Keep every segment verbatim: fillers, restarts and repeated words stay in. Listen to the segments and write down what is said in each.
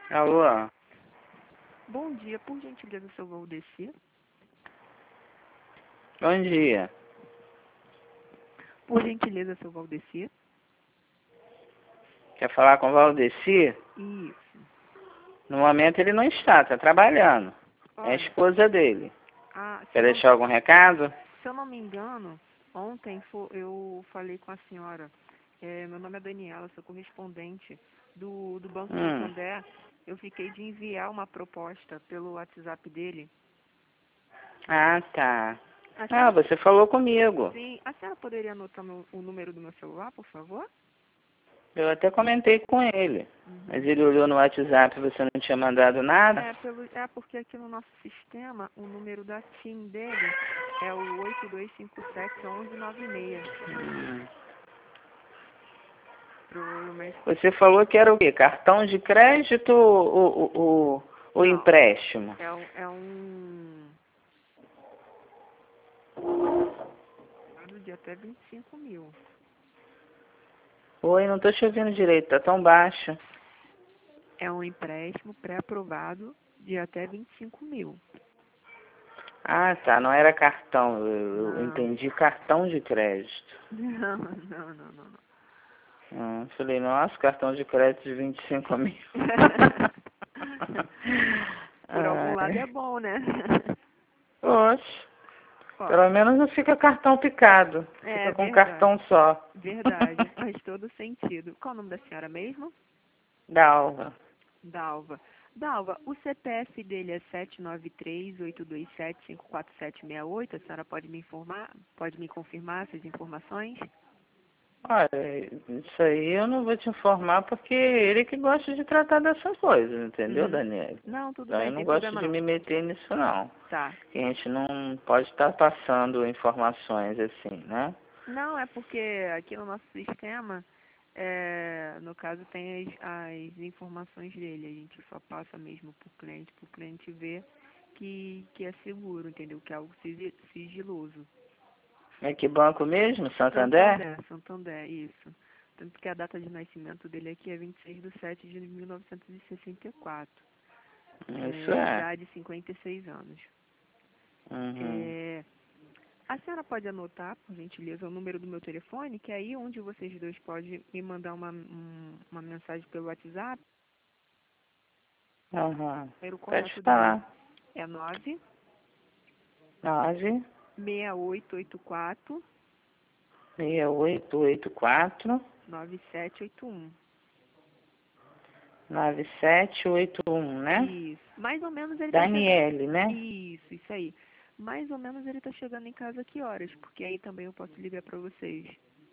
Alô? Bom dia, por gentileza, seu Valdeci. Bom dia. Por gentileza, seu Valdeci. Quer falar com o Valdeci? Isso. No momento ele não está, está trabalhando. É a Olha, esposa dele. ah, se Quer eu não, deixar algum recado? se eu não me engano, ontem fo- eu falei com a senhora. É, meu nome é Daniela, sou correspondente do, do Banco Hum. Santander. Eu fiquei de enviar uma proposta pelo WhatsApp dele. Ah, tá. A Ah, senhora, você falou comigo. sim, a senhora poderia anotar meu- o número do meu celular, por favor? Eu até comentei com ele. Mas Uhum. ele olhou no WhatsApp e você não tinha mandado nada? É, pelo, é porque aqui no nosso sistema o número da TIM dele é o oito dois cinco sete um um nove seis. Hum. Provavelmente. Você falou que era o quê? Cartão de crédito ou, ou, ou, ou Não, empréstimo? é, um- é um. De até vinte e cinco mil. Oi, não estou te ouvindo direito, tá tão baixo. É um empréstimo pré-aprovado de até vinte e cinco mil. Ah, tá, não era cartão, eu, eu Não. entendi cartão de crédito. Não, não, não, não, não. Hum, falei, nossa, cartão de crédito de vinte e cinco mil. Por algum lado Ai, é bom, né? oxe, Ó, pelo menos não fica cartão picado, é fica com verdade. cartão só. Verdade. Faz todo sentido. Qual o nome da senhora mesmo? Dalva. Dalva. Dalva, o C P F dele é sete nove três, oito dois sete, cinco quatro sete seis oito. A senhora pode me informar? Pode me confirmar essas informações? Olha, isso aí eu não vou te informar porque ele que gosta de tratar dessas coisas, entendeu, Uhum. Daniela? Não, tudo Então eu bem, não tem gosto problema de não. me meter nisso não. Tá. Que a gente não pode estar passando informações assim, né? Não, é porque aqui no nosso sistema, é, no caso, tem as, as informações dele. A gente só passa mesmo pro cliente, pro cliente ver que, que é seguro, entendeu? Que é algo sigi- sigiloso. É que banco mesmo? Santander? Santander, Santander, isso. Tanto que a data de nascimento dele aqui é vinte e seis de sete de mil novecentos e sessenta e quatro. Isso É, é. idade cinquenta e seis anos. Uhum. É, a senhora pode anotar, por gentileza, o número do meu telefone, que é aí onde vocês dois podem me mandar uma, um- uma mensagem pelo WhatsApp. Uhum. O número Pode correto dele falar. é nove Nove seis oito oito quatro seis oito oito quatro nove sete oito um. nove sete oito um, né? Isso. Mais ou menos ele está chegando. Daniele, né? Isso, isso aí. Mais ou menos ele está chegando em casa a que horas? Porque aí também eu posso ligar para vocês.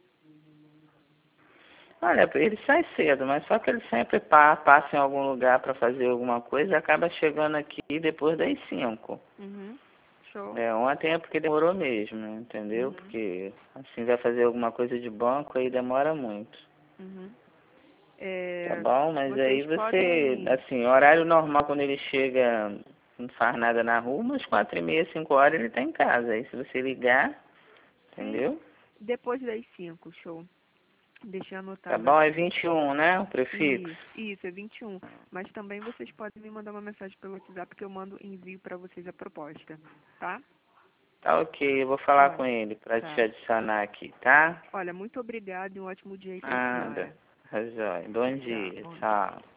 Olha, ele sai cedo, mas só que ele sempre pa- passa em algum lugar para fazer alguma coisa e acaba chegando aqui depois das cinco. Uhum. Show. É, ontem é porque demorou mesmo, entendeu? Uhum. Porque assim vai fazer alguma coisa de banco aí demora muito. Uhum. Tá É, bom, mas aí vocês você, podem. assim, horário normal quando ele chega, não faz nada na rua, umas quatro e meia, cinco horas ele tá em casa. Aí se você ligar, Sim. entendeu? Depois das cinco, show. Deixa eu Tá anotado bom, é aqui. vinte e um, né? O prefixo. Isso, isso, é vinte e um. Mas também vocês podem me mandar uma mensagem pelo WhatsApp que eu mando envio para vocês a proposta, tá? Tá ok, eu vou falar com Olha, ele pra te tá. adicionar aqui, tá? Olha, muito obrigada e um ótimo dia aí pra Nada. senhora. Tá joia. Bom Tchau, dia, bom dia. tchau.